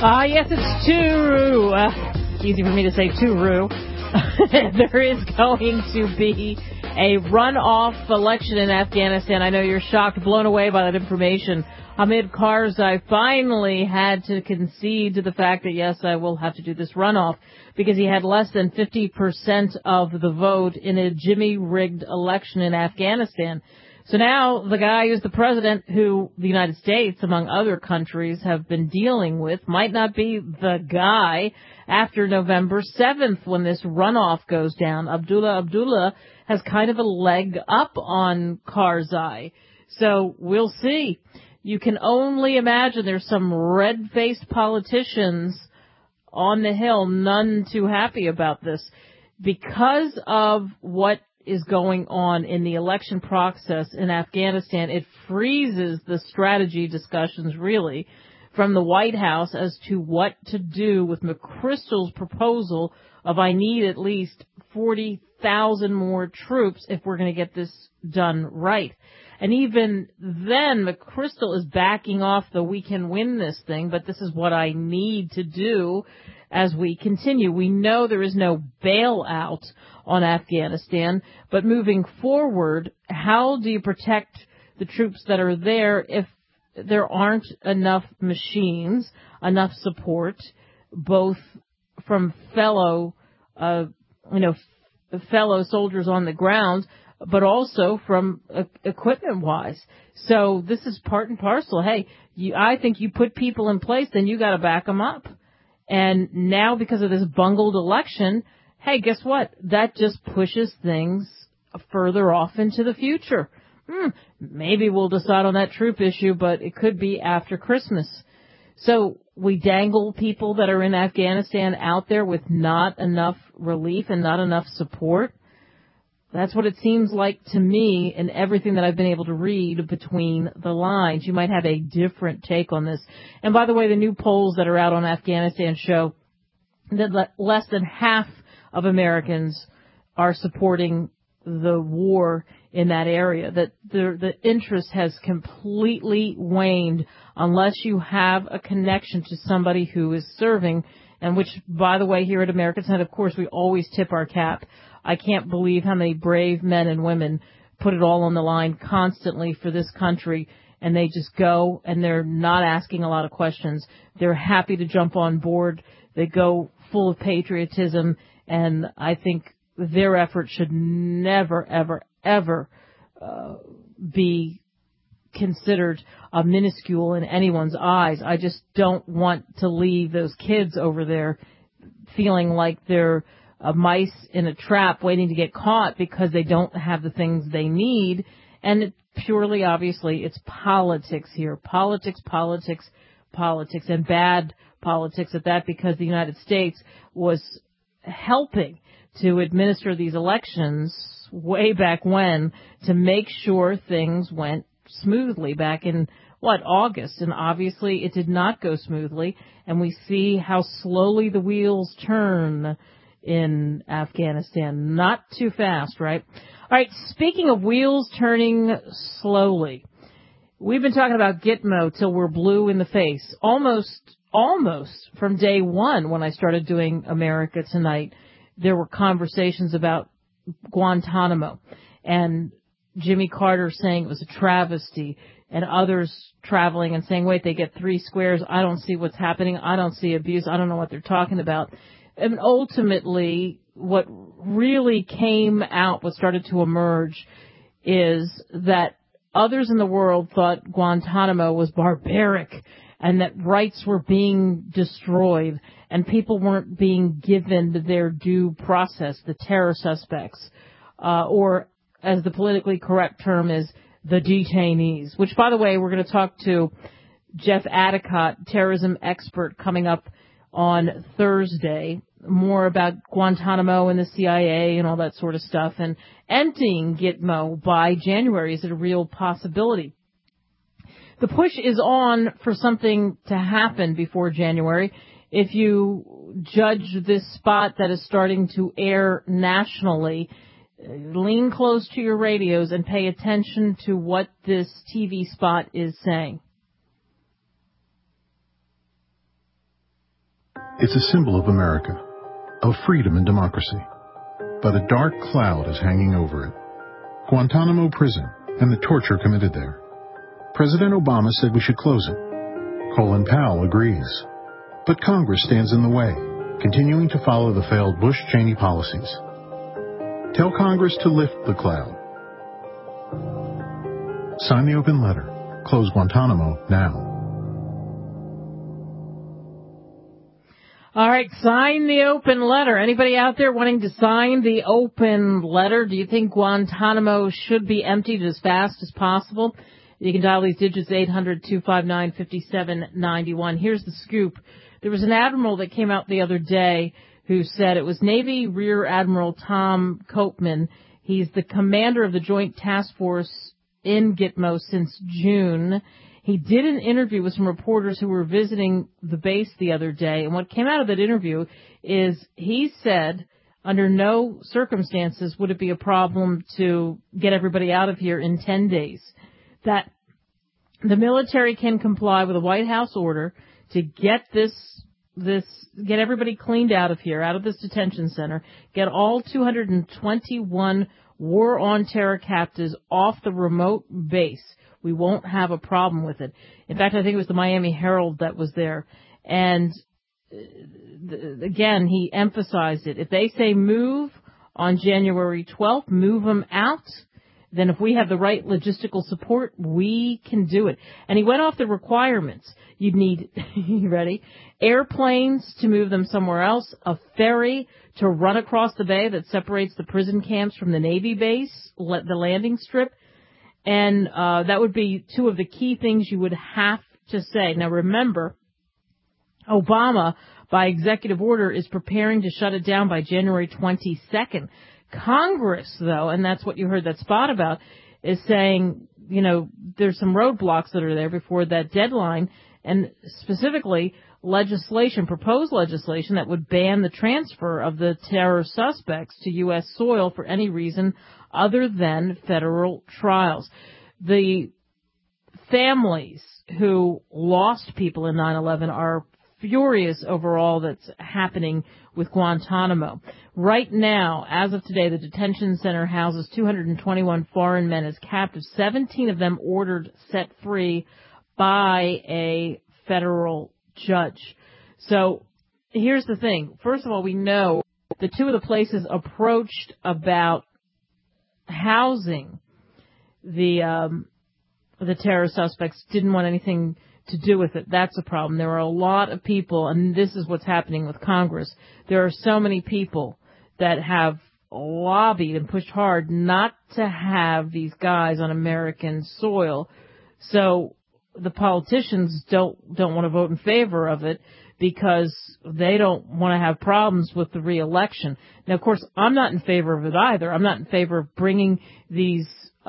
Yes, it's Turu. Easy for me to say Turu. There is going to be a runoff election in Afghanistan. I know you're shocked, blown away by that information. Hamid Karzai finally had to concede to the fact that, yes, I will have to do this runoff because he had less than 50% of the vote in a Jimmy-rigged election in Afghanistan. So now the guy who's the president, who the United States, among other countries, have been dealing with, might not be the guy after November 7th when this runoff goes down. Abdullah has kind of a leg up on Karzai. So we'll see. You can only imagine there's some red-faced politicians on the Hill, none too happy about this. Because of what is going on in the election process in Afghanistan, it freezes the strategy discussions, really, from the White House as to what to do with McChrystal's proposal of I need at least 40,000 more troops if we're going to get this done right. And even then, McChrystal is backing off the we can win this thing, but this is what I need to do as we continue. We know there is no bailout on Afghanistan, but moving forward, how do you protect the troops that are there if there aren't enough machines, enough support, both from fellow soldiers on the ground, but also from equipment-wise. So this is part and parcel. Hey, I think you put people in place, then you got to back them up. And now because of this bungled election, hey, guess what? That just pushes things further off into the future. Maybe we'll decide on that troop issue, but it could be after Christmas. So we dangle people that are in Afghanistan out there with not enough relief and not enough support. That's what it seems like to me in everything that I've been able to read between the lines. You might have a different take on this. And by the way, the new polls that are out on Afghanistan show that less than half of Americans are supporting the war in that area, that the interest has completely waned unless you have a connection to somebody who is serving, and which, by the way, here at American Senate, of course, we always tip our cap. I can't believe how many brave men and women put it all on the line constantly for this country, and they just go, and they're not asking a lot of questions. They're happy to jump on board. They go full of patriotism, and I think their effort should never, ever, ever be considered minuscule in anyone's eyes. I just don't want to leave those kids over there feeling like they're mice in a trap waiting to get caught because they don't have the things they need. And it purely, obviously, it's politics here. Politics, and bad politics at that, because the United States was helping to administer these elections way back when to make sure things went smoothly back in, August. And obviously it did not go smoothly. And we see how slowly the wheels turn in Afghanistan. Not too fast, right? All right, speaking of wheels turning slowly, we've been talking about Gitmo till we're blue in the face. Almost from day one when I started doing America Tonight, there were conversations about Guantanamo and Jimmy Carter saying it was a travesty, and others traveling and saying, wait, they get 3 squares. I don't see what's happening. I don't see abuse. I don't know what they're talking about. And ultimately, what really came out, what started to emerge, is that others in the world thought Guantanamo was barbaric and that rights were being destroyed and people weren't being given their due process, the terror suspects, or as the politically correct term is, the detainees, which, by the way, we're going to talk to Jeff Adicott, terrorism expert, coming up on Thursday, more about Guantanamo and the CIA and all that sort of stuff, and ending Gitmo by January. Is it a real possibility? The push is on for something to happen before January. If you judge this spot that is starting to air nationally, lean close to your radios and pay attention to what this TV spot is saying. It's a symbol of America, of freedom and democracy. But a dark cloud is hanging over it. Guantanamo Prison and the torture committed there. President Obama said we should close it. Colin Powell agrees. But Congress stands in the way, continuing to follow the failed Bush-Cheney policies. Tell Congress to lift the cloud. Sign the open letter. Close Guantanamo now. All right, sign the open letter. Anybody out there wanting to sign the open letter? Do you think Guantanamo should be emptied as fast as possible? You can dial these digits, 800-259-5791. Here's the scoop. There was an admiral that came out the other day who said it was Navy Rear Admiral Tom Copeman. He's the commander of the Joint Task Force in Gitmo since June. He did an interview with some reporters who were visiting the base the other day, and what came out of that interview is he said under no circumstances would it be a problem to get everybody out of here in 10 days, that the military can comply with a White House order to get get everybody cleaned out of here, out of this detention center, get all 221 war on terror captives off the remote base. We won't have a problem with it. In fact, I think it was the Miami Herald that was there. And again, he emphasized it. If they say move on January 12th, move them out. Then if we have the right logistical support, we can do it. And he went off the requirements. You'd need, you ready? Airplanes to move them somewhere else, a ferry to run across the bay that separates the prison camps from the Navy base, the landing strip. And that would be two of the key things you would have to say. Now, remember, Obama, by executive order, is preparing to shut it down by January 22nd. Congress, though, and that's what you heard that spot about, is saying, you know, there's some roadblocks that are there before that deadline, and specifically proposed legislation that would ban the transfer of the terror suspects to U.S. soil for any reason other than federal trials. The families who lost people in 9/11 are furious over all that's happening with Guantanamo. Right now, as of today, the detention center houses 221 foreign men as captives, 17 of them ordered set free by a federal judge. So here's the thing. First of all, we know the two of the places approached about housing the terror suspects didn't want anything to do with it. That's a problem. There are a lot of people, and this is what's happening with Congress. There are so many people that have lobbied and pushed hard not to have these guys on American soil. So the politicians don't want to vote in favor of it because they don't want to have problems with the re-election. Now, of course, I'm not in favor of it either. I'm not in favor of bringing these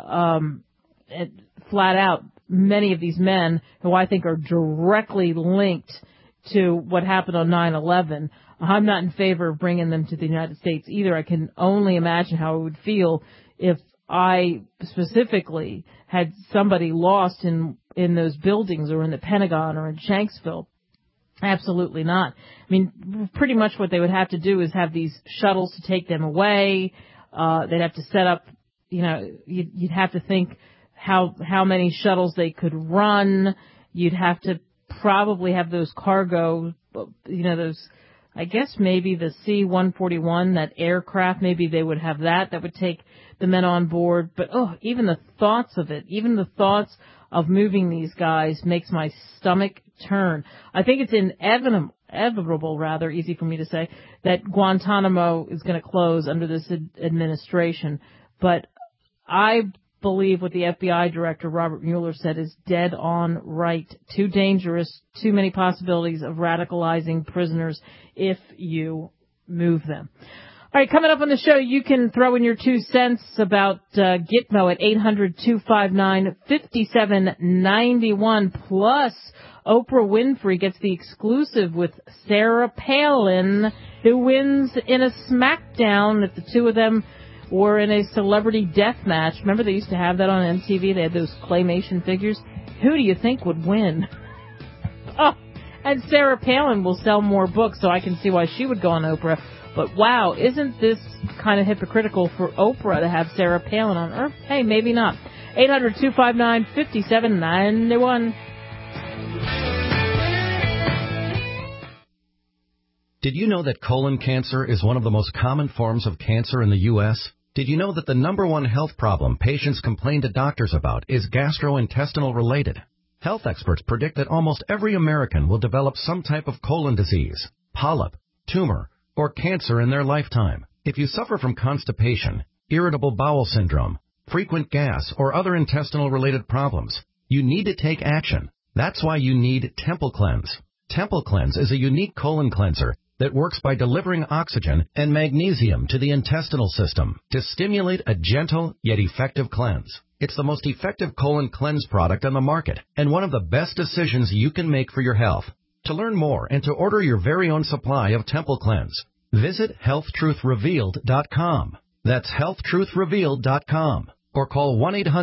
flat out, many of these men who I think are directly linked to what happened on 9/11. I'm not in favor of bringing them to the United States either. I can only imagine how it would feel if I specifically had somebody lost in those buildings or in the Pentagon or in Shanksville. Absolutely not. I mean, pretty much what they would have to do is have these shuttles to take them away. They'd have to set up, you know, you'd have to think how many shuttles they could run. You'd have to probably have those cargo, you know, those, I guess maybe the C-141, that aircraft, maybe they would have that would take the men on board. But, even the thoughts of it, even the thoughts of moving these guys makes my stomach turn. I think it's inevitable, easy for me to say, that Guantanamo is going to close under this administration. But I believe what the FBI director, Robert Mueller, said is dead on right. Too dangerous, too many possibilities of radicalizing prisoners if you move them. All right, coming up on the show, you can throw in your 2 cents about Gitmo at 800-259-5791. Plus, Oprah Winfrey gets the exclusive with Sarah Palin, who wins in a smackdown if the two of them were in a celebrity death match. Remember they used to have that on MTV? They had those claymation figures. Who do you think would win? And Sarah Palin will sell more books, so I can see why she would go on Oprah. But wow, isn't this kind of hypocritical for Oprah to have Sarah Palin on? Or, hey, maybe not. 800-259-5791. Did you know that colon cancer is one of the most common forms of cancer in the U.S.? Did you know that the number one health problem patients complain to doctors about is gastrointestinal related? Health experts predict that almost every American will develop some type of colon disease, polyp, tumor, or cancer in their lifetime. If you suffer from constipation, irritable bowel syndrome, frequent gas, or other intestinal-related problems, you need to take action. That's why you need Temple Cleanse. Temple Cleanse is a unique colon cleanser that works by delivering oxygen and magnesium to the intestinal system to stimulate a gentle yet effective cleanse. It's the most effective colon cleanse product on the market and one of the best decisions you can make for your health. To learn more and to order your very own supply of Temple Cleanse, visit healthtruthrevealed.com. That's healthtruthrevealed.com. Or call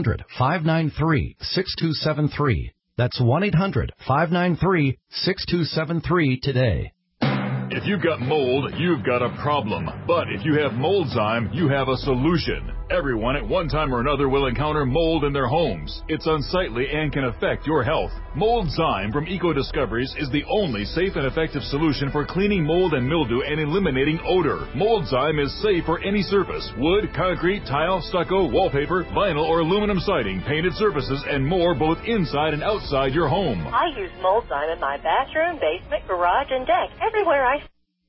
1-800-593-6273. That's 1-800-593-6273 today. If you've got mold, you've got a problem. But if you have Moldzyme, you have a solution. Everyone at one time or another will encounter mold in their homes. It's unsightly and can affect your health. Moldzyme from Eco Discoveries is the only safe and effective solution for cleaning mold and mildew and eliminating odor. Moldzyme is safe for any surface: wood, concrete, tile, stucco, wallpaper, vinyl or aluminum siding, painted surfaces, and more, both inside and outside your home. I use Moldzyme in my bathroom, basement, garage, and deck. Everywhere I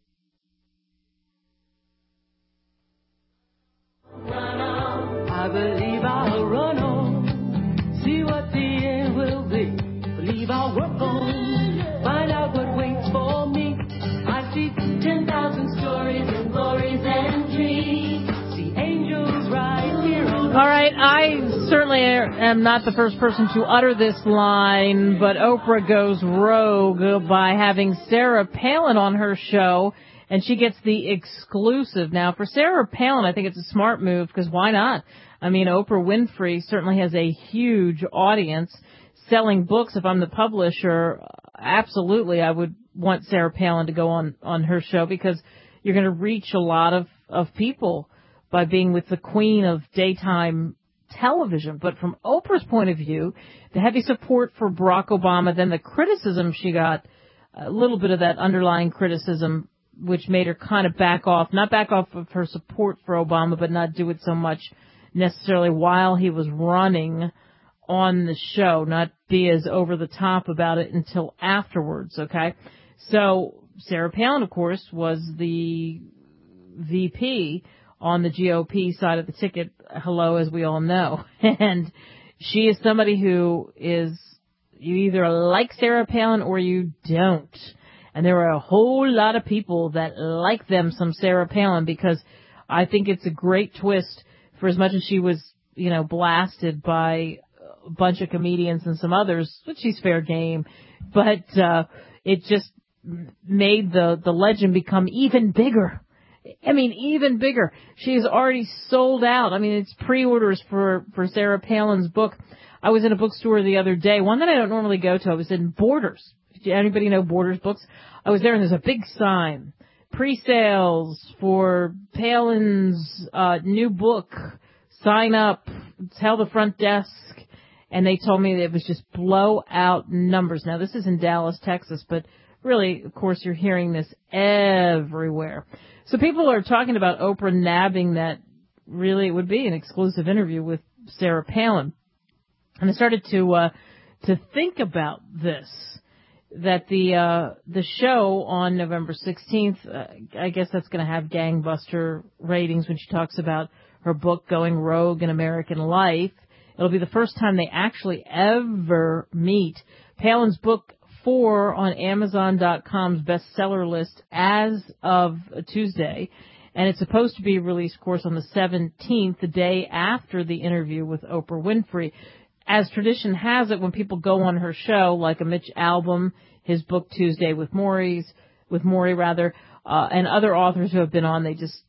believe I'll run on, see what the end will be. Believe I'll work on, find out what waits for me. I see 10,000 stories and glories and dreams. See angels right here on. All right, I certainly am not the first person to utter this line, but Oprah goes rogue by having Sarah Palin on her show, and she gets the exclusive. Now, for Sarah Palin, I think it's a smart move, because why not? I mean, Oprah Winfrey certainly has a huge audience selling books. If I'm the publisher, absolutely, I would want Sarah Palin to go on her show, because you're going to reach a lot of people by being with the queen of daytime television. But from Oprah's point of view, the heavy support for Barack Obama, then the criticism she got, a little bit of that underlying criticism, which made her kind of not back off of her support for Obama, but not do it so much necessarily while he was running on the show, not be as over the top about it until afterwards, okay? So Sarah Palin, of course, was the VP on the GOP side of the ticket, hello, as we all know. And she is somebody who is, you either like Sarah Palin or you don't. And there are a whole lot of people that like them some Sarah Palin, because I think it's a great twist. For as much as she was, blasted by a bunch of comedians and some others, which she's fair game, but it just made the legend become even bigger. I mean, even bigger. She's already sold out. I mean, it's pre-orders for Sarah Palin's book. I was in a bookstore the other day, one that I don't normally go to. I was in Borders. Anybody know Borders Books? I was there, and there's a big sign. Pre-sales for Palin's new book. Sign up. Tell the front desk. And they told me that it was just blowout numbers. Now, this is in Dallas, Texas, but really, of course, you're hearing this everywhere. So people are talking about Oprah nabbing that really would be an exclusive interview with Sarah Palin. And I started to think about this. That the show on November 16th, I guess that's going to have gangbuster ratings when she talks about her book Going Rogue in American Life. It'll be the first time they actually ever meet. Palin's book 4 on Amazon.com's bestseller list as of Tuesday, and it's supposed to be released, of course, on the 17th, the day after the interview with Oprah Winfrey. As tradition has it, when people go on her show, like a Mitch Albom, his book Tuesday with Maury, and other authors who have been on, they just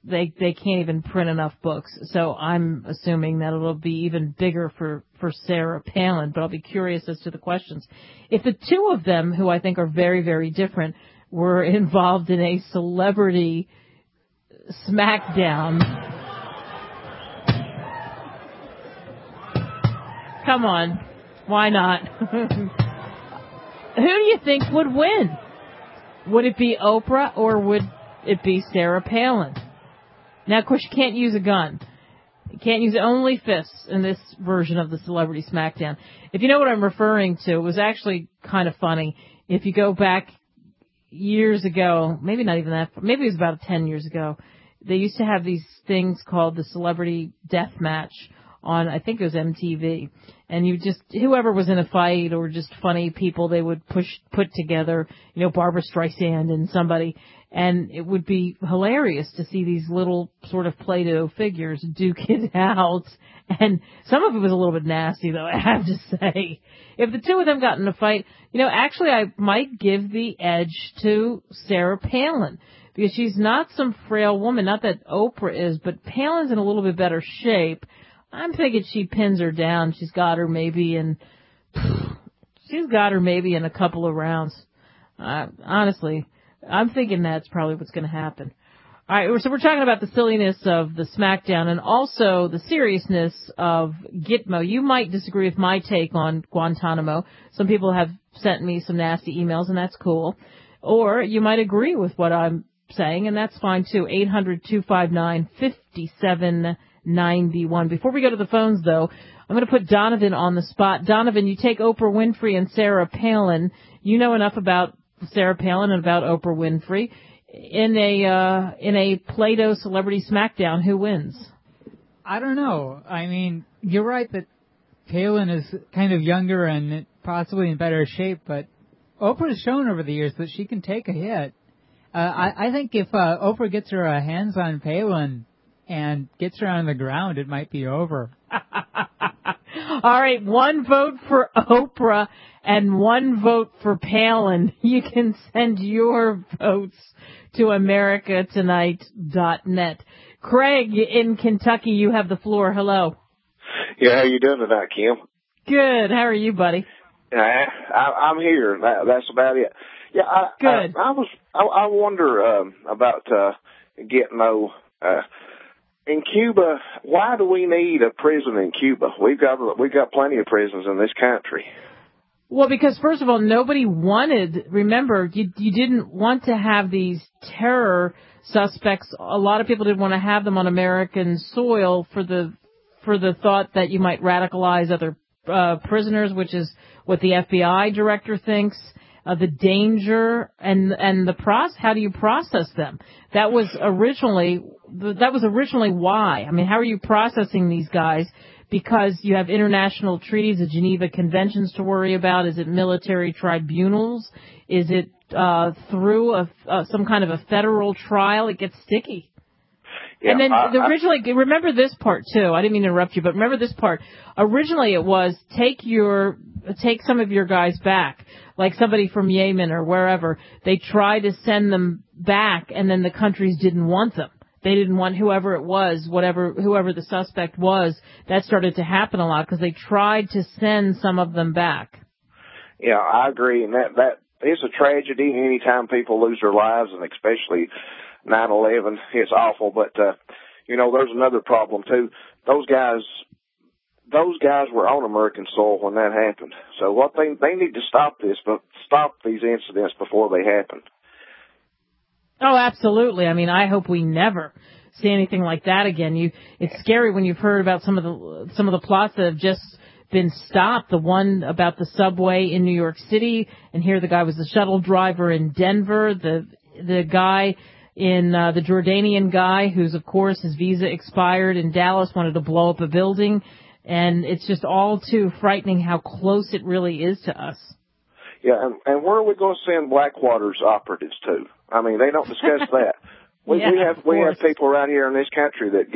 they can't even print enough books. So I'm assuming that it'll be even bigger for Sarah Palin, but I'll be curious as to the questions. If the two of them, who I think are very, very different, were involved in a celebrity smackdown. Come on. Why not? Who do you think would win? Would it be Oprah or would it be Sarah Palin? Now, of course, you can't use a gun. You can't use only fists in this version of the Celebrity Smackdown. If you know what I'm referring to, it was actually kind of funny. If you go back years ago, maybe not even that, maybe it was about 10 years ago, they used to have these things called the Celebrity Death Match on, I think it was MTV. And you just, whoever was in a fight or just funny people, they would put together, you know, Barbara Streisand and somebody. And it would be hilarious to see these little sort of Play-Doh figures duke it out. And some of it was a little bit nasty, though, I have to say. If the two of them got in a fight, you know, actually I might give the edge to Sarah Palin. Because she's not some frail woman, not that Oprah is, but Palin's in a little bit better shape. I'm thinking she pins her down. She's got her maybe in a couple of rounds. Honestly, I'm thinking that's probably what's going to happen. All right, so we're talking about the silliness of the Smackdown and also the seriousness of Gitmo. You might disagree with my take on Guantanamo. Some people have sent me some nasty emails, and that's cool. Or you might agree with what I'm saying, and that's fine too. 800-259-5791. Before we go to the phones, though, I'm going to put Donovan on the spot. Donovan, you take Oprah Winfrey and Sarah Palin. You know enough about Sarah Palin and about Oprah Winfrey. In a Play-Doh Celebrity Smackdown, who wins? I don't know. I mean, you're right that Palin is kind of younger and possibly in better shape, but Oprah's shown over the years that she can take a hit. I think if Oprah gets her hands on Palin and gets her on the ground, it might be over. All right, one vote for Oprah and one vote for Palin. You can send your votes to americatonight.net. Craig in Kentucky, you have the floor. Hello. Yeah, how you doing tonight, Kim? Good. How are you, buddy? I'm here. That's about it. Yeah, good. I wonder about Gitmo. In Cuba, why do we need a prison in Cuba? We've got plenty of prisons in this country. Well, because first of all, nobody wanted. Remember, you didn't want to have these terror suspects. A lot of people didn't want to have them on American soil for the thought that you might radicalize other prisoners, which is what the FBI director thinks. The danger and the process. How do you process them? That was originally why. I mean, how are you processing these guys? Because you have international treaties, the Geneva Conventions to worry about. Is it military tribunals? Is it through some kind of a federal trial? It gets sticky. Yeah, and then originally, remember this part too. I didn't mean to interrupt you, but remember this part. Originally, it was take some of your guys back, like somebody from Yemen or wherever. They tried to send them back, and then the countries didn't want them. They didn't want whoever it was, whoever the suspect was. That started to happen a lot because they tried to send some of them back. Yeah, I agree, and that is a tragedy anytime people lose their lives, and especially 9/11. It's awful, but there's another problem too. Those guys were on American soil when that happened. So what they need to stop these incidents before they happen. Oh, absolutely. I mean, I hope we never see anything like that again. It's scary when you've heard about some of the plots that have just been stopped. The one about the subway in New York City, and here the guy was the shuttle driver in Denver. The guy in the Jordanian guy, who's of course his visa expired in Dallas, wanted to blow up a building, and it's just all too frightening how close it really is to us. Yeah, and where are we going to send Blackwater's operatives to? I mean, they don't discuss that. We have people right here in this country that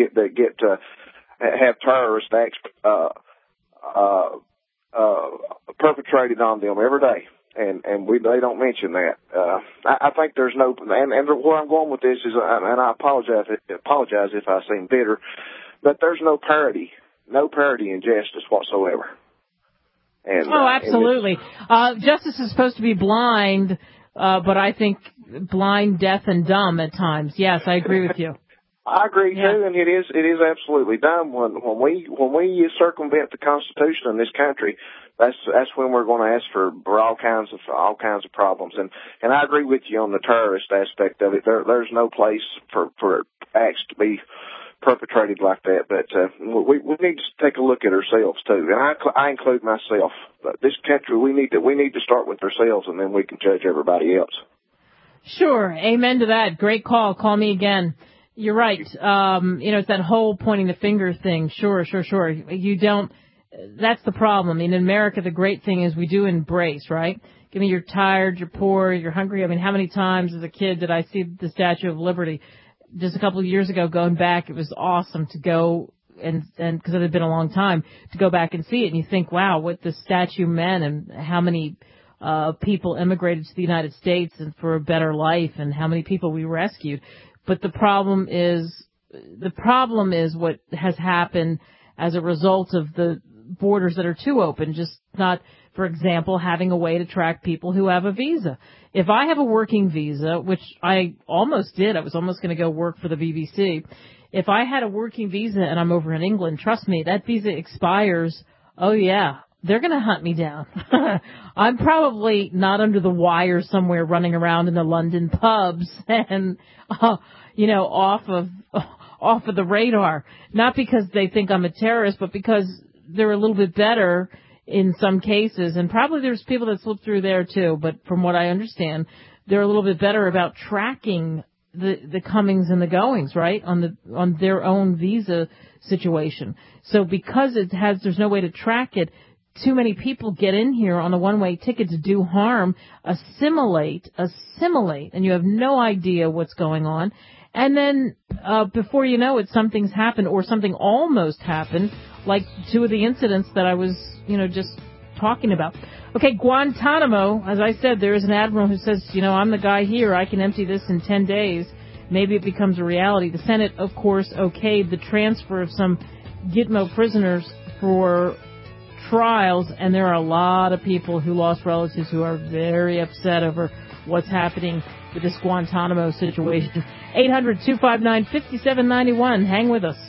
have terrorist acts perpetrated on them every day. And they don't mention that. I think there's no, and where I'm going with this is, and I apologize if I seem bitter, but there's no parity in justice whatsoever. And, absolutely. Justice is supposed to be blind, but I think blind, deaf, and dumb at times. Yes, I agree with you. I agree too, and it is absolutely dumb when we circumvent the Constitution in this country. That's when we're going to ask for all kinds of problems. And I agree with you on the terrorist aspect of it. There's no place for acts to be perpetrated like that. But we need to take a look at ourselves too, and I include myself. But this country, we need to start with ourselves, and then we can judge everybody else. Sure, amen to that. Great call. Call me again. You're right. It's that whole pointing the finger thing. Sure. You don't. That's the problem. In America, the great thing is we do embrace, right? Give me you're tired, you're poor, you're hungry. How many times as a kid did I see the Statue of Liberty? Just a couple of years ago, going back, it was awesome to go and because it had been a long time to go back and see it. And you think, wow, what the statue meant and how many people immigrated to the United States and for a better life and how many people we rescued. But the problem is what has happened as a result of the borders that are too open, just not, for example, having a way to track people who have a visa. If I have a working visa, which I almost did, I was almost going to go work for the BBC. If I had a working visa and I'm over in England, trust me, that visa expires. Oh yeah, they're going to hunt me down. I'm probably not under the wire somewhere running around in the London pubs and, off of the radar. Not because they think I'm a terrorist, but because they're a little bit better in some cases, and probably there's people that slip through there too, but from what I understand, they're a little bit better about tracking the comings and the goings, right, on their own visa situation. So because there's no way to track it, too many people get in here on a one-way ticket to do harm, assimilate, and you have no idea what's going on. And then before you know it, something's happened or something almost happened, like two of the incidents that I was, just talking about. Okay, Guantanamo, as I said, there is an admiral who says, I'm the guy here. I can empty this in 10 days. Maybe it becomes a reality. The Senate, of course, okayed the transfer of some Gitmo prisoners for trials, and there are a lot of people who lost relatives who are very upset over what's happening with this Guantanamo situation. 800-259-5791. Hang with us.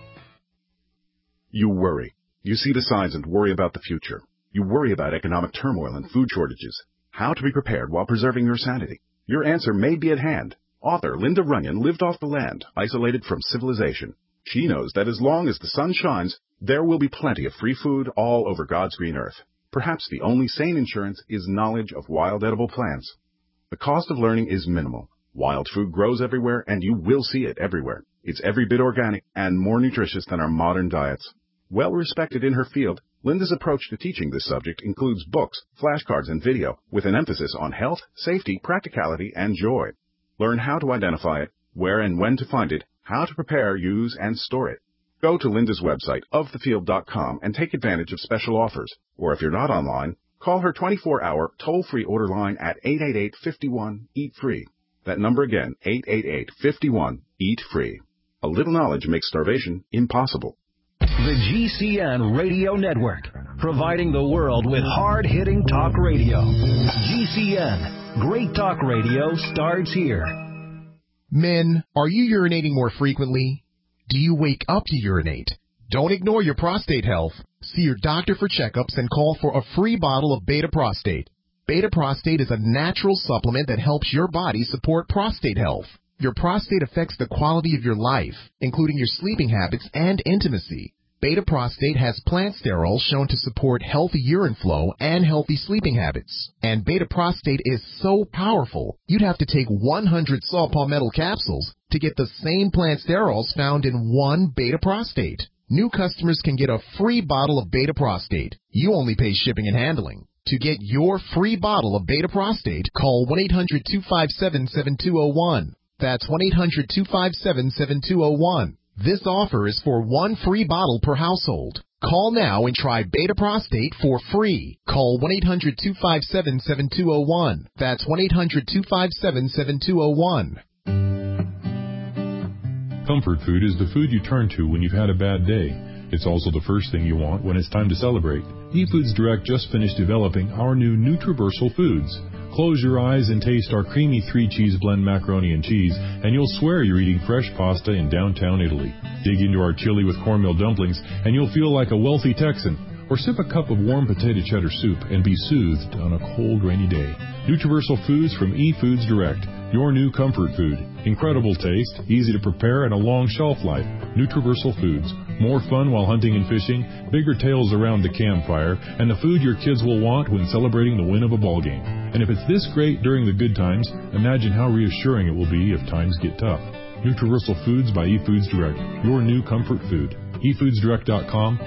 You worry. You see the signs and worry about the future. You worry about economic turmoil and food shortages. How to be prepared while preserving your sanity. Your answer may be at hand. Author Linda Runyon lived off the land, isolated from civilization. She knows that as long as the sun shines, there will be plenty of free food all over God's green earth. Perhaps the only sane insurance is knowledge of wild edible plants. The cost of learning is minimal. Wild food grows everywhere, and you will see it everywhere. It's every bit organic and more nutritious than our modern diets. Well respected in her field, Linda's approach to teaching this subject includes books, flashcards, and video, with an emphasis on health, safety, practicality, and joy. Learn how to identify it, where and when to find it, how to prepare, use, and store it. Go to Linda's website, ofthefield.com, and take advantage of special offers. Or if you're not online, call her 24-hour toll-free order line at 888-51-EAT-FREE. That number again, 888-51-EAT-FREE. A little knowledge makes starvation impossible. The GCN Radio Network, providing the world with hard-hitting talk radio. GCN, great talk radio starts here. Men, are you urinating more frequently? Do you wake up to urinate? Don't ignore your prostate health. See your doctor for checkups and call for a free bottle of Beta Prostate. Beta Prostate is a natural supplement that helps your body support prostate health. Your prostate affects the quality of your life, including your sleeping habits and intimacy. Beta Prostate has plant sterols shown to support healthy urine flow and healthy sleeping habits. And Beta Prostate is so powerful, you'd have to take 100 saw palmetto capsules to get the same plant sterols found in one Beta Prostate. New customers can get a free bottle of Beta Prostate. You only pay shipping and handling. To get your free bottle of Beta Prostate, call 1-800-257-7201. That's 1-800-257-7201. This offer is for one free bottle per household. Call now and try Beta Prostate for free. Call 1-800-257-7201. That's 1-800-257-7201. Comfort food is the food you turn to when you've had a bad day. It's also the first thing you want when it's time to celebrate. eFoods Direct just finished developing our new Nutriversal Foods. Close your eyes and taste our creamy 3-cheese blend macaroni and cheese, and you'll swear you're eating fresh pasta in downtown Italy. Dig into our chili with cornmeal dumplings, and you'll feel like a wealthy Texan. Or sip a cup of warm potato cheddar soup and be soothed on a cold, rainy day. Nutriversal Foods from eFoods Direct, your new comfort food. Incredible taste, easy to prepare, and a long shelf life. Nutriversal Foods. More fun while hunting and fishing, bigger tales around the campfire, and the food your kids will want when celebrating the win of a ball game. And if it's this great during the good times, imagine how reassuring it will be if times get tough. Nutriversal Foods by eFoods Direct, your new comfort food. eFoodsDirect.com,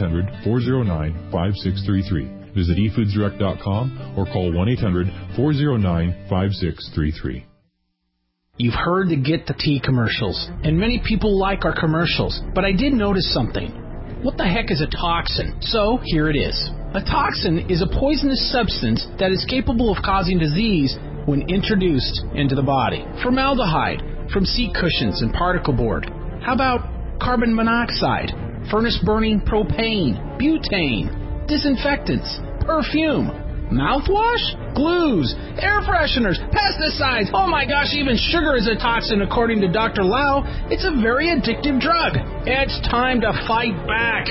1-800-409-5633. Visit eFoodsDirect.com or call 1-800-409-5633. You've heard the Get the Tea commercials, and many people like our commercials, but I did notice something. What the heck is a toxin? So, here it is. A toxin is a poisonous substance that is capable of causing disease when introduced into the body. Formaldehyde from seat cushions and particle board. How about carbon monoxide, furnace-burning propane, butane, disinfectants, perfume, mouthwash, glues, air fresheners, pesticides. Oh my gosh, even sugar is a toxin according to Dr. Lau. It's a very addictive drug. It's time to fight back.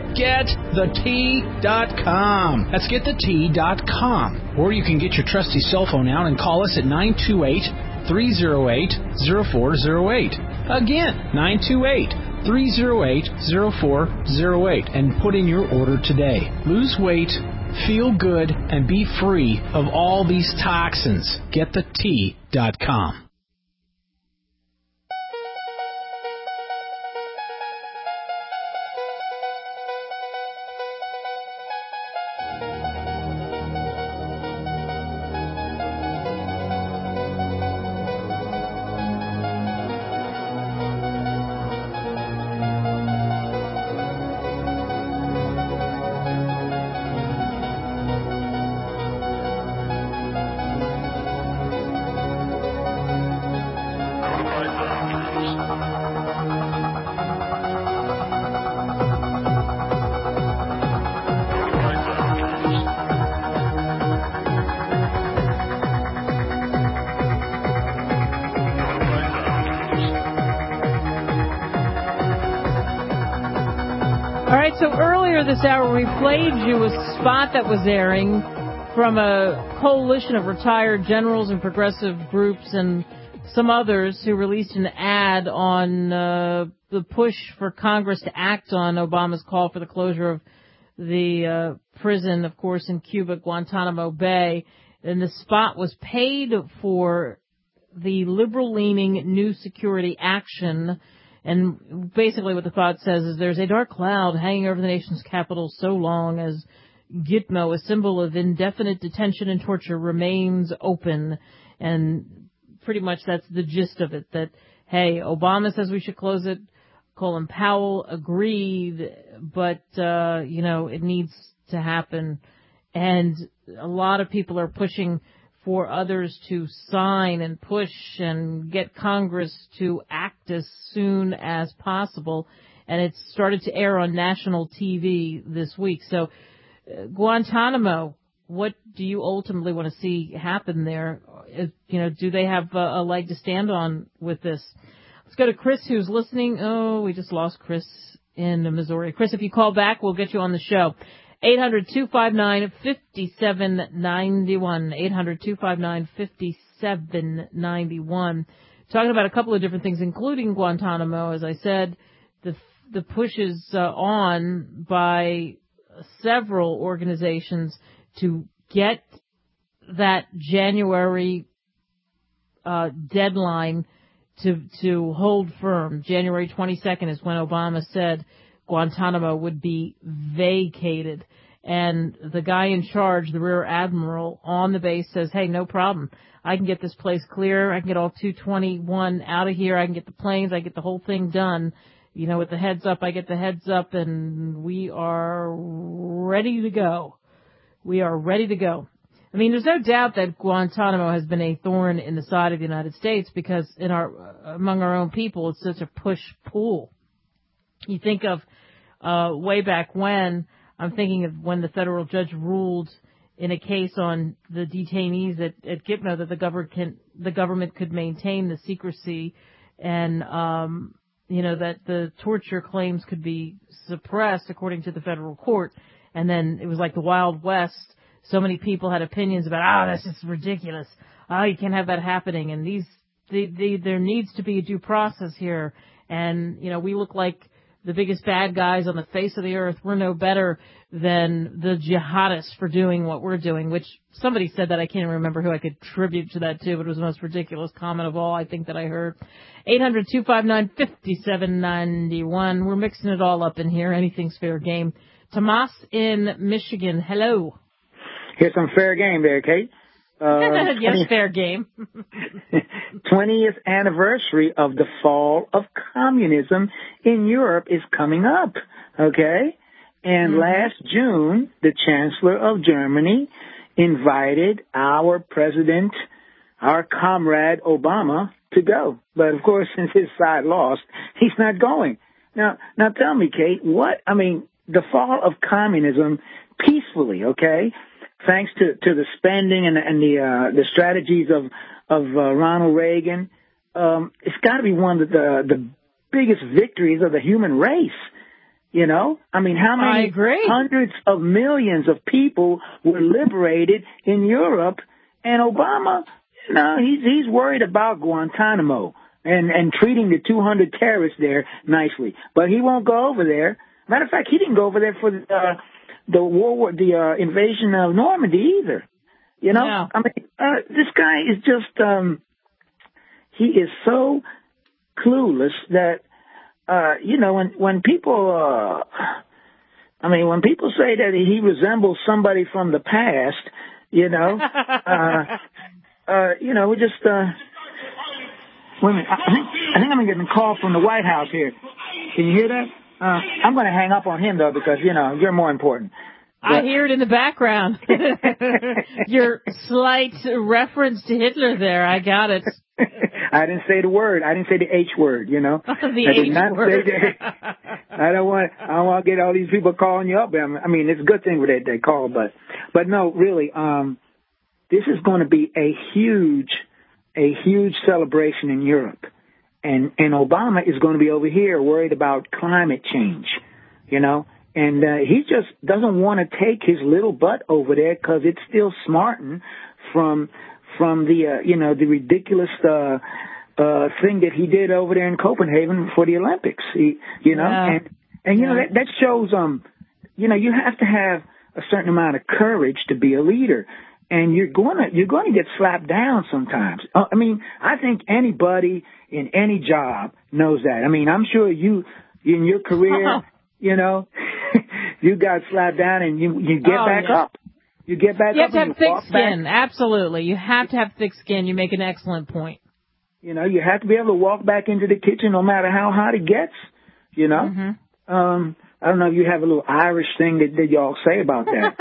GetTheTea.com. That's GetTheTea.com. Or you can get your trusty cell phone out and call us at 928-308-0408. Again, 928-308-0408. And put in your order today. Lose weight, feel good, and be free of all these toxins. GetTheTea.com. So earlier this hour, we played you a spot that was airing from a coalition of retired generals and progressive groups and some others who released an ad on the push for Congress to act on Obama's call for the closure of the prison, of course, in Cuba, Guantanamo Bay. And the spot was paid for the liberal-leaning New Security Action. And basically what the thought says is there's a dark cloud hanging over the nation's capital so long as Gitmo, a symbol of indefinite detention and torture, remains open. And pretty much that's the gist of it, that, hey, Obama says we should close it. Colin Powell agreed, but, it needs to happen. And a lot of people are pushing for others to sign and push and get Congress to act as soon as possible. And it started to air on national TV this week. So Guantanamo, what do you ultimately want to see happen there? Do they have a leg to stand on with this? Let's go to Chris, who's listening. Oh, we just lost Chris in Missouri. Chris, if you call back, we'll get you on the show. 800-259-5791. 800-259-5791. Talking about a couple of different things, including Guantanamo. As I said, the push is on by several organizations to get that January deadline to hold firm. January 22nd is when Obama said Guantanamo would be vacated. And the guy in charge, the Rear Admiral on the base, says, hey, no problem. I can get this place clear. I can get all 221 out of here. I can get the planes. I can get the whole thing done. You know, with the heads up, I get the heads up, and we are ready to go. We are ready to go. I mean, there's no doubt that Guantanamo has been a thorn in the side of the United States because among our own people, it's such a push-pull. You think of way back when, I'm thinking of when the federal judge ruled in a case on the detainees at Gitmo that the government could maintain the secrecy and, that the torture claims could be suppressed according to the federal court. And then it was like the Wild West. So many people had opinions about, that's just ridiculous. You can't have that happening. And there needs to be a due process here. And, we look like the biggest bad guys on the face of the earth. We're no better than the jihadists for doing what we're doing, which somebody said that. I can't remember who I could attribute to that to, but it was the most ridiculous comment of all I think that I heard. 800-259-5791. We're mixing it all up in here. Anything's fair game. Tomas in Michigan. Hello. Here's some fair game there, Kate. Yes, fair game. 20th anniversary of the fall of communism in Europe is coming up, okay? And last June, the Chancellor of Germany invited our president, our comrade Obama, to go. But, of course, since his side lost, he's not going. Now tell me, Kate, the fall of communism peacefully, okay? Thanks to the spending and the strategies of Ronald Reagan, it's got to be one of the biggest victories of the human race. How many hundreds of millions of people were liberated in Europe? And Obama, he's worried about Guantanamo and treating the 200 terrorists there nicely, but he won't go over there. Matter of fact, he didn't go over there for the invasion of Normandy either. No. This guy is just, he is so clueless that, when people, when people say that he resembles somebody from the past, we just, wait a minute, I think I'm getting a call from the White House here. Can you hear that? I'm going to hang up on him, though, because, you're more important. But I hear it in the background. Your slight reference to Hitler there. I got it. I didn't say the word. I didn't say the H word, The H word. I don't want to get all these people calling you up. It's a good thing that they call, but no, really, this is going to be a huge celebration in Europe. And Obama is going to be over here worried about climate change, and he just doesn't want to take his little butt over there because it's still smarting from the ridiculous thing that he did over there in Copenhagen for the Olympics. That shows you have to have a certain amount of courage to be a leader. And you're going to get slapped down sometimes. I think anybody in any job knows that. I'm sure you, in your career, you got slapped down and you get back up. You get back up. You have to and have thick skin. Back. Absolutely. You have to have thick skin. You make an excellent point. You have to be able to walk back into the kitchen no matter how hot it gets. I don't know if you have a little Irish thing that y'all say about that.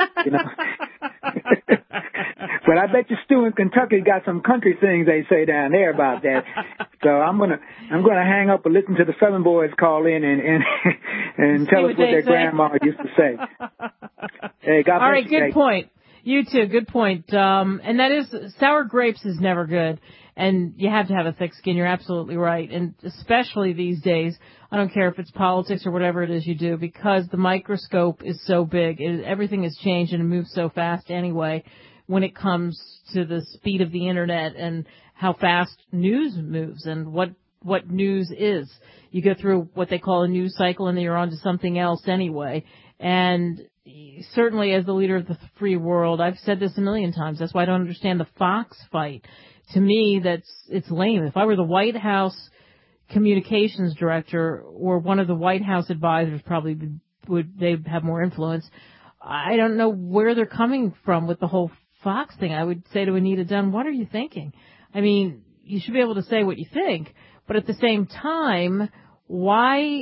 But I bet you Stu in Kentucky got some country things they say down there about that. So I'm gonna hang up and listen to the Southern boys call in and tell us what their grandma used to say. Hey, God bless you. All right, good point. You too, good point. And that is, sour grapes is never good. And you have to have a thick skin. You're absolutely right. And especially these days, I don't care if it's politics or whatever it is you do, because the microscope is so big. Everything has changed and it moves so fast anyway when it comes to the speed of the Internet and how fast news moves and what news is. You go through what they call a news cycle and then you're on to something else anyway. And certainly as the leader of the free world, I've said this a million times. That's why I don't understand the Fox fight. To me, it's lame. If I were the White House communications director or one of the White House advisors, probably they'd have more influence. I don't know where they're coming from with the whole Fox thing. I would say to Anita Dunn, what are you thinking? You should be able to say what you think, but at the same time, why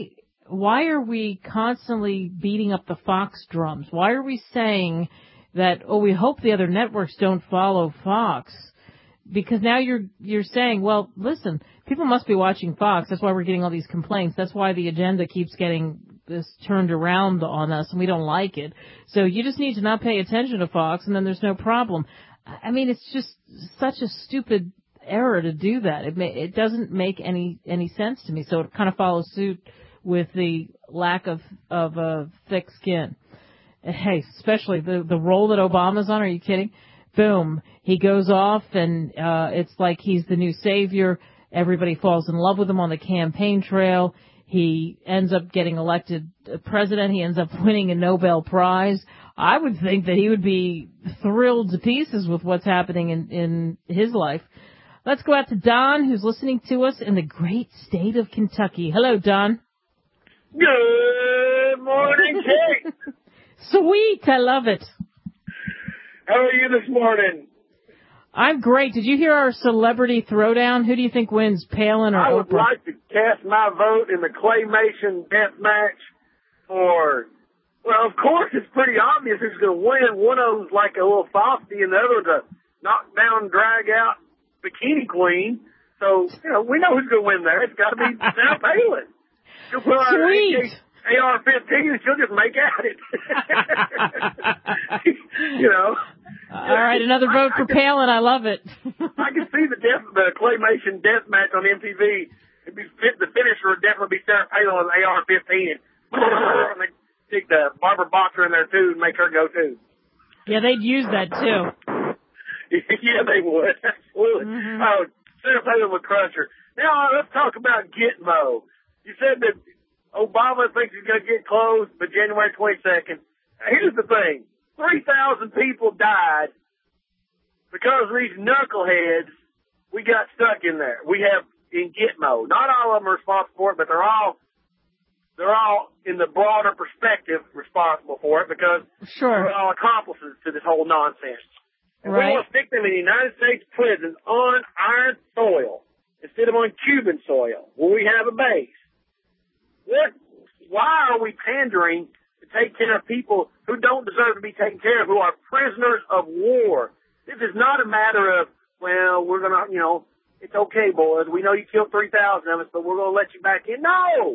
why are we constantly beating up the Fox drums? Why are we saying that, we hope the other networks don't follow Fox? Because now you're saying, well, listen, people must be watching Fox. That's why we're getting all these complaints. That's why the agenda keeps getting this turned around on us, and we don't like it. So you just need to not pay attention to Fox, and then there's no problem. I mean, it's just such a stupid error to do that. It doesn't make any sense to me. So it kind of follows suit with the lack of thick skin. Hey, especially the role that Obama's on. Are you kidding? Boom. He goes off, and it's like he's the new savior. Everybody falls in love with him on the campaign trail. He ends up getting elected president. He ends up winning a Nobel Prize. I would think that he would be thrilled to pieces with what's happening in his life. Let's go out to Don, who's listening to us in the great state of Kentucky. Hello, Don. Good morning, Kate. Sweet. I love it. How are you this morning? I'm great. Did you hear our celebrity throwdown? Who do you think wins, Palin or Oprah? I would like to cast my vote in the claymation death match for, well, of course, it's pretty obvious who's going to win. One of them's like a little Frosty, and the other is a knockdown, drag-out bikini queen. So, we know who's going to win there. It's got to be Sarah Palin. She'll put out Sweet. AR-15 and she'll just make at it. All right, another vote for Palin. I love it. I can see the claymation death match on MTV. The finisher would definitely be Sarah Palin with an AR-15. And they stick the Barbara Boxer in there, too, and make her go, too. Yeah, they'd use that, too. Yeah, they would. Absolutely. Mm-hmm. Oh, Sarah Palin would crush her. Now, let's talk about Gitmo. You said that Obama thinks he's going to get closed by January 22nd. Here's the thing. 3,000 people died because of these knuckleheads. We got stuck in there. We have in Gitmo. Not all of them are responsible for it, but they're all in the broader perspective responsible for it because they're all accomplices to this whole nonsense. And we want to stick them in the United States prisons on iron soil instead of on Cuban soil where we have a base. Why are we pandering to take care of people who don't deserve to be taken care of, who are prisoners of war? This is not a matter of, well, we're going to, it's okay, boys. We know you killed 3,000 of us, but we're going to let you back in. No.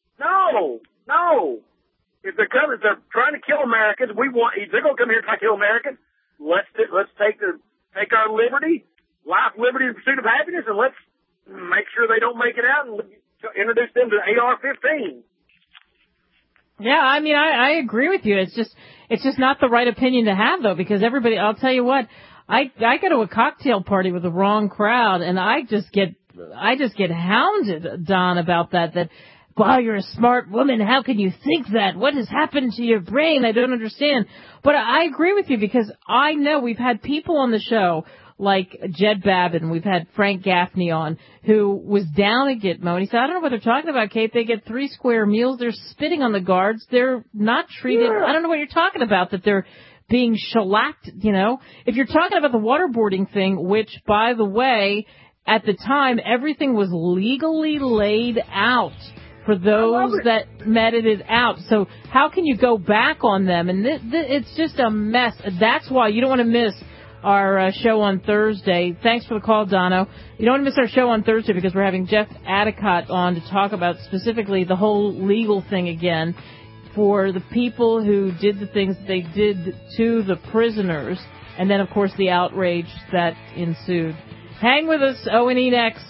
If they're trying to kill Americans, if they're going to come here and try to kill Americans, let's take our liberty, life, liberty, and pursuit of happiness, and let's make sure they don't make it out and introduce them to AR-15. Yeah, I mean, I agree with you. It's just not the right opinion to have, though, because I'll tell you what, I go to a cocktail party with the wrong crowd, and I just get hounded, Don, about that, wow, you're a smart woman. How can you think that? What has happened to your brain? I don't understand. But I agree with you because I know we've had people on the show like Jed Babin. We've had Frank Gaffney on who was down at Gitmo. And he said, I don't know what they're talking about, Kate. They get 3 square meals. They're spitting on the guards. They're not treated. I don't know what you're talking about, that they're being shellacked, If you're talking about the waterboarding thing, which, by the way, at the time, everything was legally laid out for those that meted it out. So how can you go back on them? And it's just a mess. That's why you don't want to miss our show on Thursday. Thanks for the call, Dono. You don't want to miss our show on Thursday because we're having Jeff Adicott on to talk about specifically the whole legal thing again for the people who did the things they did to the prisoners, and then, of course, the outrage that ensued. Hang with us. O&E next.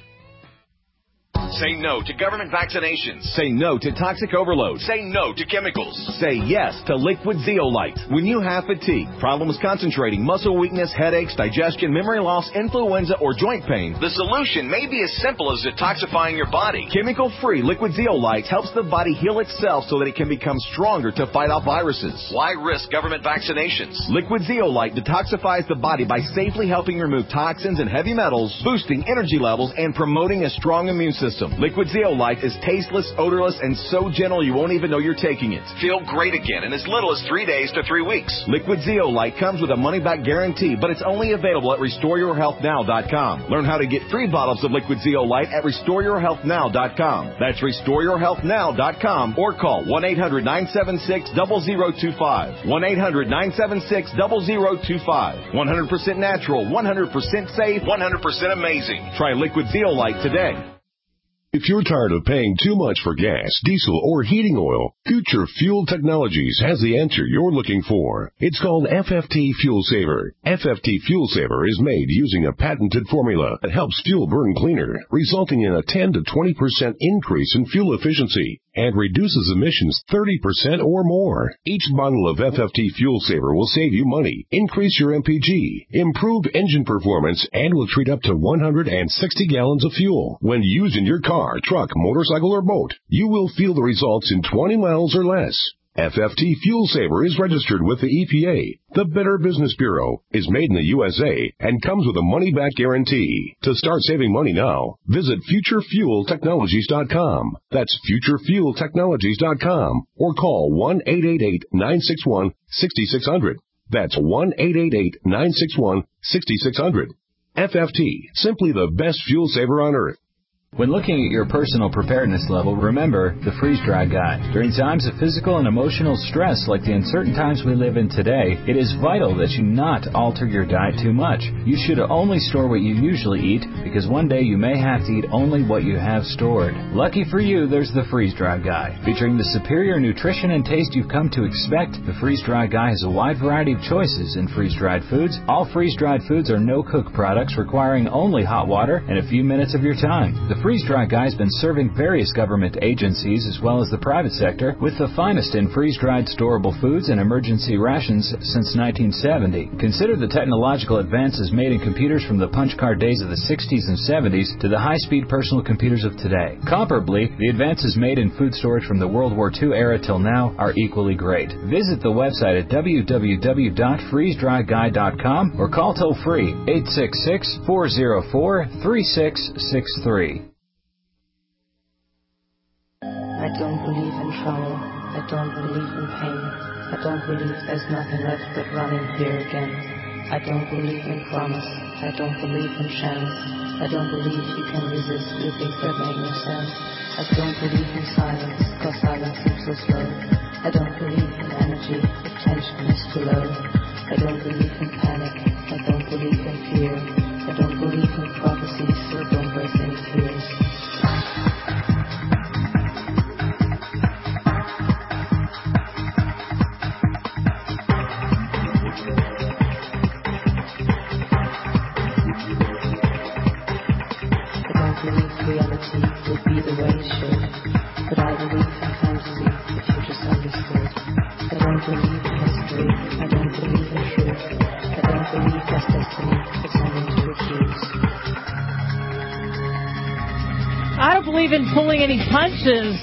Say no to government vaccinations. Say no to toxic overload. Say no to chemicals. Say yes to liquid zeolite. When you have fatigue, problems concentrating, muscle weakness, headaches, digestion, memory loss, influenza, or joint pain, the solution may be as simple as detoxifying your body. Chemical-free liquid zeolite helps the body heal itself so that it can become stronger to fight off viruses. Why risk government vaccinations? Liquid zeolite detoxifies the body by safely helping remove toxins and heavy metals, boosting energy levels, and promoting a strong immune system. awesome. Liquid Zeolite is tasteless, odorless, and so gentle you won't even know you're taking it. Feel great again in as little as 3 days to 3 weeks. Liquid Zeolite comes with a money-back guarantee, but it's only available at RestoreYourHealthNow.com. Learn how to get 3 bottles of Liquid Zeolite at RestoreYourHealthNow.com. That's RestoreYourHealthNow.com or call 1-800-976-0025. 1-800-976-0025. 100% natural, 100% safe, 100% amazing. Try Liquid Zeolite today. If you're tired of paying too much for gas, diesel, or heating oil, Future Fuel Technologies has the answer you're looking for. It's called FFT Fuel Saver. FFT Fuel Saver is made using a patented formula that helps fuel burn cleaner, resulting in a 10 to 20% increase in fuel efficiency and reduces emissions 30% or more. Each bottle of FFT Fuel Saver will save you money, increase your MPG, improve engine performance, and will treat up to 160 gallons of fuel. When used in your car, truck, motorcycle, or boat, you will feel the results in 20 miles or less. FFT Fuel Saver is registered with the EPA. The Better Business Bureau is made in the USA and comes with a money-back guarantee. To start saving money now, visit FutureFuelTechnologies.com. That's FutureFuelTechnologies.com or call 1-888-961-6600. That's 1-888-961-6600. FFT, simply the best fuel saver on earth. When looking at your personal preparedness level, remember the freeze-dry guide. During times of physical and emotional stress like the uncertain times we live in today, it is vital that you not alter your diet too much. You should only store what you usually eat because one day you may have to eat only what you have stored. Lucky for you, there's the freeze-dry guide. Featuring the superior nutrition and taste you've come to expect, the freeze-dry guide has a wide variety of choices in freeze-dried foods. All freeze-dried foods are no-cook products requiring only hot water and a few minutes of your time. The freeze-dry guide has been serving various government agencies as well as the private sector with the finest in freeze-dried storable foods and emergency rations since 1970. Consider the technological advances made in computers from the punch card days of the 60s and 70s to the high-speed personal computers of today. Comparably, the advances made in food storage from the World War II era till now are equally great. Visit the website at www.freezedryguide.com or call toll-free 866-404-3663. I don't believe in trouble. I don't believe in pain. I don't believe there's nothing left but running here again. I don't believe in promise. I don't believe in chance. I don't believe you can resist the things that make no sense. I don't believe in silence, cause silence seems so slow. I don't believe in energy if tension is too low. I don't believe in panic. I don't believe in fear. I don't believe in prophecies, so don't waste any tears. Reality would be the way it should, but I believe in fantasy, the future's understood. I don't believe in history, I don't believe in truth. I don't believe there's destiny, it's something to accuse. I don't believe in pulling any punches.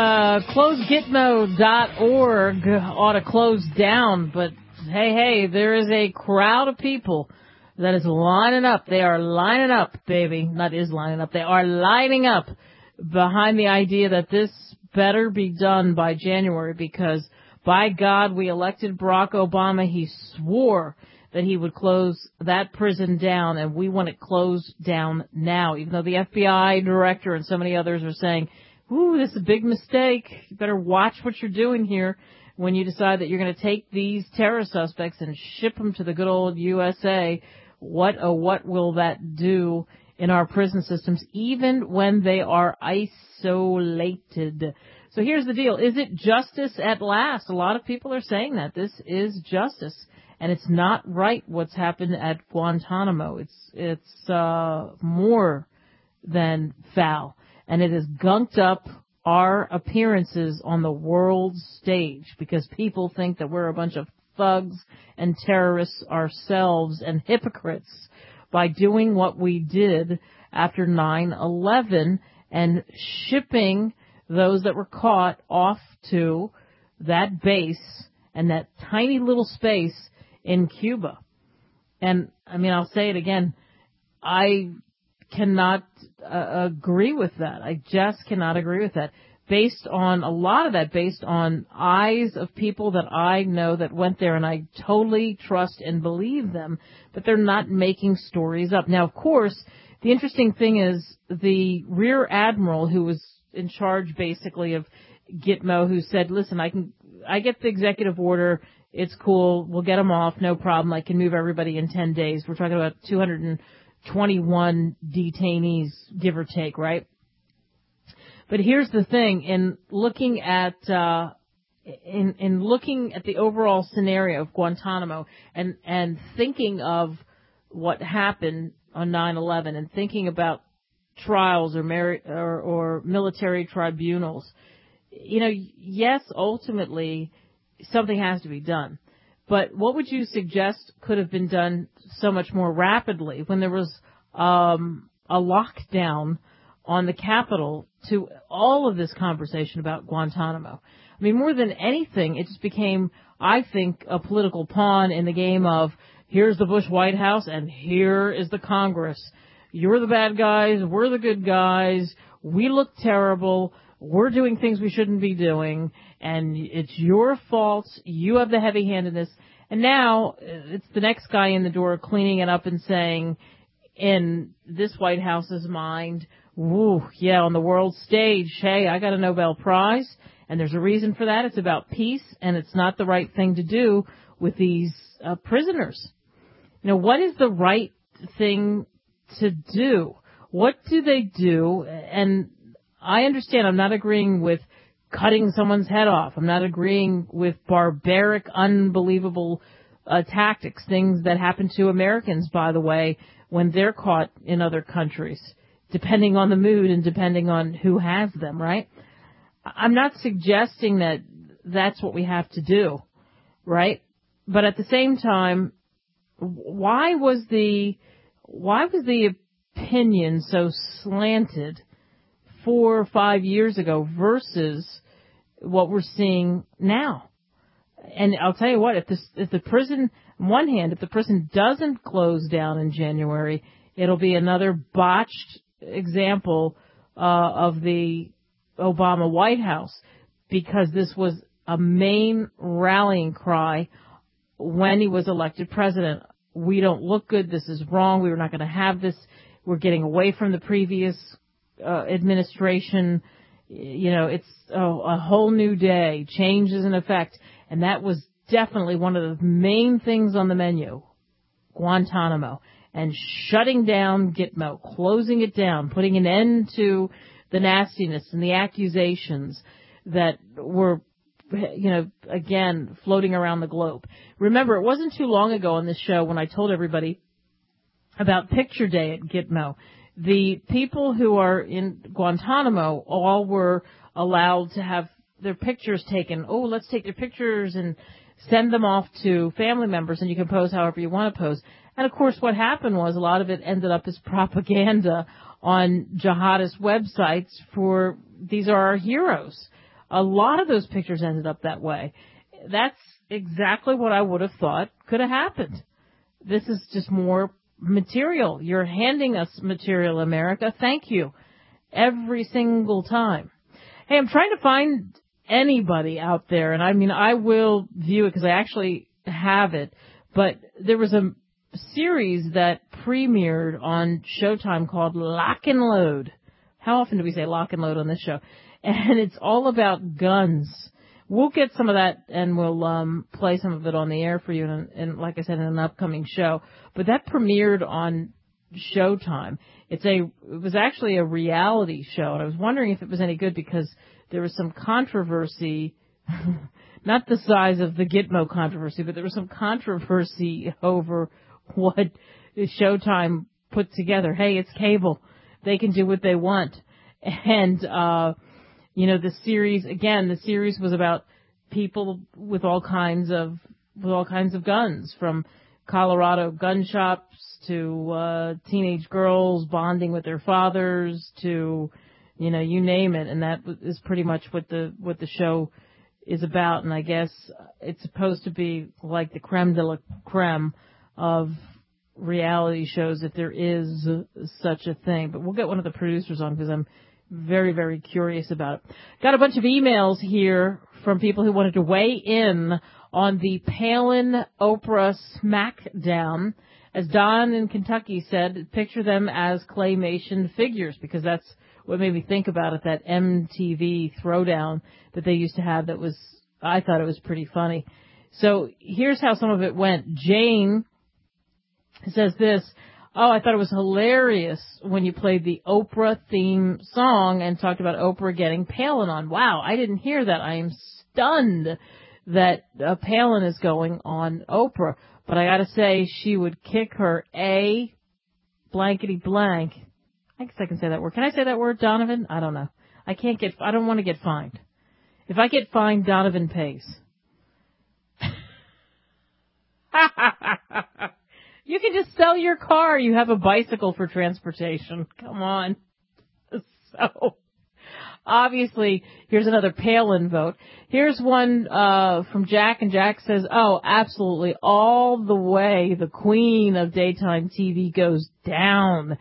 CloseGitmo.org ought to close down, but hey, there is a crowd of people that is lining up. They are lining up, baby. Not is lining up. They are lining up behind the idea that this better be done by January because, by God, we elected Barack Obama. He swore that he would close that prison down, and we want it closed down now, even though the FBI director and so many others are saying, ooh, this is a big mistake. You better watch what you're doing here when you decide that you're going to take these terror suspects and ship them to the good old USA. What will that do in our prison systems, even when they are isolated? So here's the deal. Is it justice at last? A lot of people are saying that. This is justice. And it's not right what's happened at Guantanamo. It's more than foul. And it has gunked up our appearances on the world stage because people think that we're a bunch of thugs and terrorists ourselves and hypocrites by doing what we did after 9/11 and shipping those that were caught off to that base and that tiny little space in Cuba. And, I mean, I'll say it again. I cannot agree with that. I just cannot agree with that. Based on a lot of that, based on eyes of people that I know that went there, and I totally trust and believe them, but they're not making stories up. Now, of course, the interesting thing is the Rear Admiral who was in charge basically of Gitmo, who said, listen, I get the executive order. It's cool. We'll get them off. No problem. I can move everybody in 10 days. We're talking about 221 detainees, give or take, right? But here's the thing: in looking at looking at the overall scenario of Guantanamo and thinking of what happened on 9/11 and thinking about trials or military tribunals, yes, ultimately something has to be done. But what would you suggest could have been done so much more rapidly when there was a lockdown on the Capitol to all of this conversation about Guantanamo? I mean, more than anything, it just became, I think, a political pawn in the game of here's the Bush White House and here is the Congress. You're the bad guys. We're the good guys. We look terrible. We're doing things we shouldn't be doing. And it's your fault. You have the heavy-handedness. And now it's the next guy in the door cleaning it up and saying, in this White House's mind, woo, yeah, on the world stage, hey, I got a Nobel Prize, and there's a reason for that. It's about peace, and it's not the right thing to do with these prisoners. What is the right thing to do? What do they do? And I understand I'm not agreeing with cutting someone's head off. I'm not agreeing with barbaric, unbelievable tactics, things that happen to Americans, by the way, when they're caught in other countries, depending on the mood and depending on who has them, right? I'm not suggesting that that's what we have to do, right? But at the same time, why was the opinion so slanted 4 or 5 years ago versus what we're seeing now? And I'll tell you what, if the prison, on one hand, if the prison doesn't close down in January, it'll be another botched example of the Obama White House, because this was a main rallying cry when he was elected president. We don't look good. This is wrong. We were not going to have this. We're getting away from the previous administration. It's a whole new day. Change is in effect. And that was definitely one of the main things on the menu, Guantanamo, and shutting down Gitmo, closing it down, putting an end to the nastiness and the accusations that were, again, floating around the globe. Remember, it wasn't too long ago on this show when I told everybody about Picture Day at Gitmo. The people who are in Guantanamo all were allowed to have their pictures taken. Oh, let's take their pictures and send them off to family members, and you can pose however you want to pose. And, of course, what happened was a lot of it ended up as propaganda on jihadist websites for these are our heroes. A lot of those pictures ended up that way. That's exactly what I would have thought could have happened. This is just more material. You're handing us material, America. Thank you. Every single time. Hey, I'm trying to find anybody out there, and I will view it because I actually have it, but there was a series that premiered on Showtime called Lock and Load. How often do we say lock and load on this show? And it's all about guns. We'll get some of that and we'll play some of it on the air for you, and like I said, in an upcoming show. But that premiered on Showtime. It was actually a reality show, and I was wondering if it was any good because there was some controversy, not the size of the Gitmo controversy, but there was some controversy over what Showtime put together. Hey, it's cable. They can do what they want. And, the series was about people with all kinds of guns, from Colorado gun shops to teenage girls bonding with their fathers to, you name it. And that is pretty much what the show is about. And I guess it's supposed to be like the creme de la creme of reality shows if there is such a thing. But we'll get one of the producers on because I'm very, very curious about it. Got a bunch of emails here from people who wanted to weigh in on the Palin-Oprah smackdown. As Don in Kentucky said, picture them as claymation figures, because that's what made me think about it, that MTV throwdown that they used to have that was, I thought it was pretty funny. So here's how some of it went. Jane says this: oh, I thought it was hilarious when you played the Oprah theme song and talked about Oprah getting Palin on. Wow, I didn't hear that. I am stunned that Palin is going on Oprah. But I gotta say, she would kick her a blankety blank. I guess I can say that word. Can I say that word, Donovan? I don't know. I don't want to get fined. If I get fined, Donovan pays. You can just sell your car. You have a bicycle for transportation. Come on. So, obviously, here's another Palin vote. Here's one from Jack, and Jack says, oh, absolutely, all the way the queen of daytime TV goes down,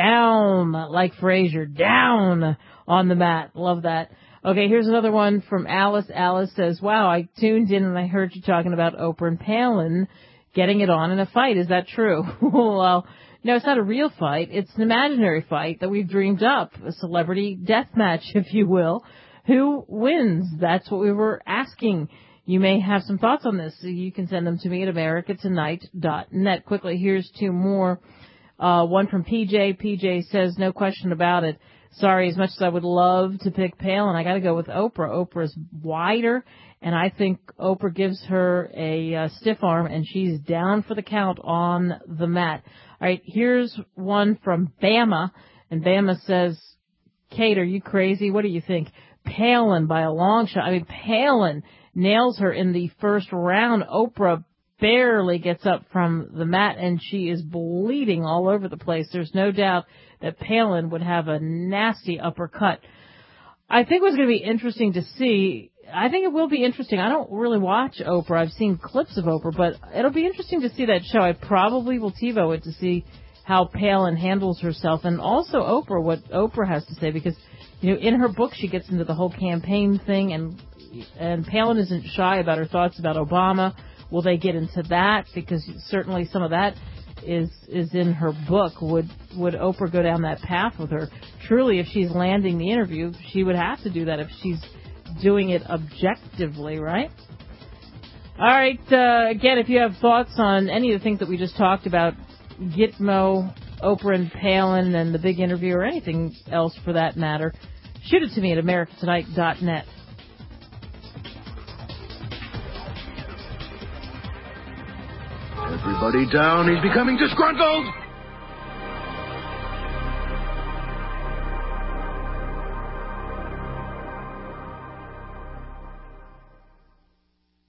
like Frasier, down on the mat. Love that. Okay, here's another one from Alice. Alice says, wow, I tuned in and I heard you talking about Oprah and Palin getting it on in a fight. Is that true? Well, no, it's not a real fight. It's an imaginary fight that we've dreamed up, a celebrity death match, if you will. Who wins? That's what we were asking. You may have some thoughts on this. So you can send them to me at americatonight.net. Quickly, here's two more. One from PJ. PJ says, no question about it. Sorry, as much as I would love to pick Palin, I got to go with Oprah. Oprah's wider, and I think Oprah gives her a stiff arm, and she's down for the count on the mat. All right, here's one from Bama, and Bama says, Kate, are you crazy? What do you think? Palin by a long shot. I mean, Palin nails her in the first round. Oprah barely gets up from the mat, and she is bleeding all over the place. There's no doubt that Palin would have a nasty uppercut. I think what's going to be interesting to see, I think it will be interesting. I don't really watch Oprah. I've seen clips of Oprah, but it'll be interesting to see that show. I probably will TiVo it to see how Palin handles herself, and also Oprah, what Oprah has to say, because, you know, in her book she gets into the whole campaign thing, and Palin isn't shy about her thoughts about Obama. Will they get into that? Because certainly some of that is in her book. Would Oprah go down that path with her? Truly, if she's landing the interview, she would have to do that if she's doing it objectively, right? All right, again, if you have thoughts on any of the things that we just talked about, Gitmo, Oprah and Palin, and the big interview, or anything else for that matter, shoot it to me at americatonight.net. Everybody down. He's becoming disgruntled.